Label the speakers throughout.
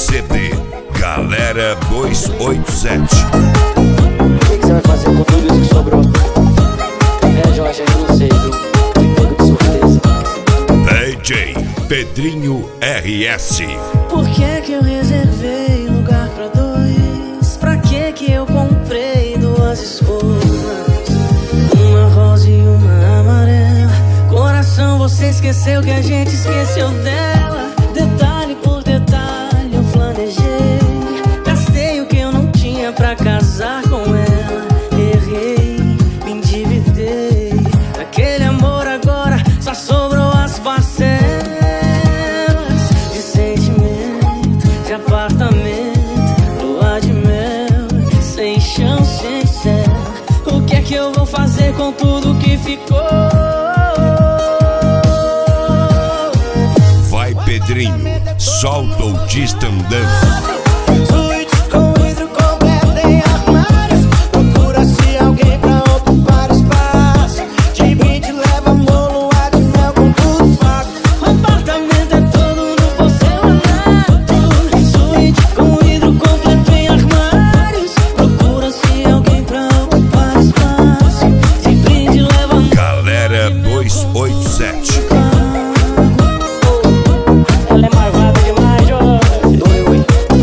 Speaker 1: CD Galera 287.
Speaker 2: O que você vai fazer com tudo isso que sobrou? Jorge, eu não sei, viu? Pego de surpresa.
Speaker 1: DJ Pedrinho RS.
Speaker 3: Por que eu reservei lugar pra dois? Pra que eu comprei duas escolhas? Uma rosa e uma amarela. Coração, você esqueceu que a gente esqueceu dela. Detalhe por detalhe eu planejei. Gastei o que eu não tinha pra casar com ela. Errei, me endividei. Aquele amor agora só sobrou as parcelas de sentimento, de apartamento, lua de mel, sem chão, sem céu. O que é que eu vou fazer com tudo que ficou?
Speaker 1: Vai, Pedrinho, solta o Tista andando.
Speaker 3: Ela é marvada demais, Doeu.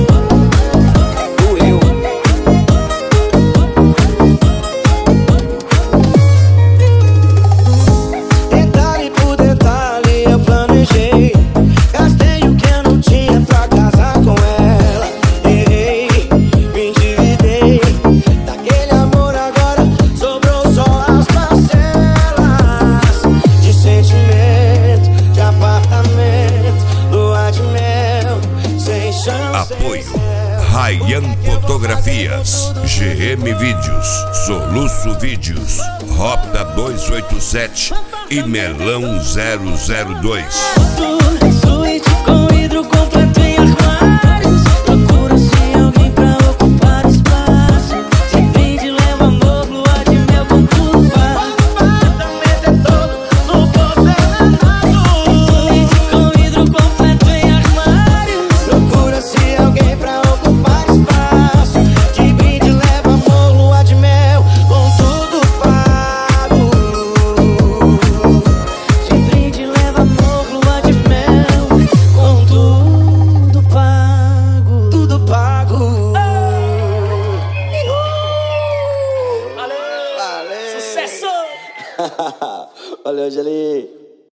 Speaker 4: Detalhe por detalhe eu planejei. Gastei o que eu não tinha pra casar com ela. Errei, me endividei. Daquele amor agora sobrou só as parcelas de sentimento, de apartamento, lua de mel, sem chance.
Speaker 1: Apoio Ryan Fotografias, GM Vídeos, Soluço Vídeos, Rota 287 e Melão 002.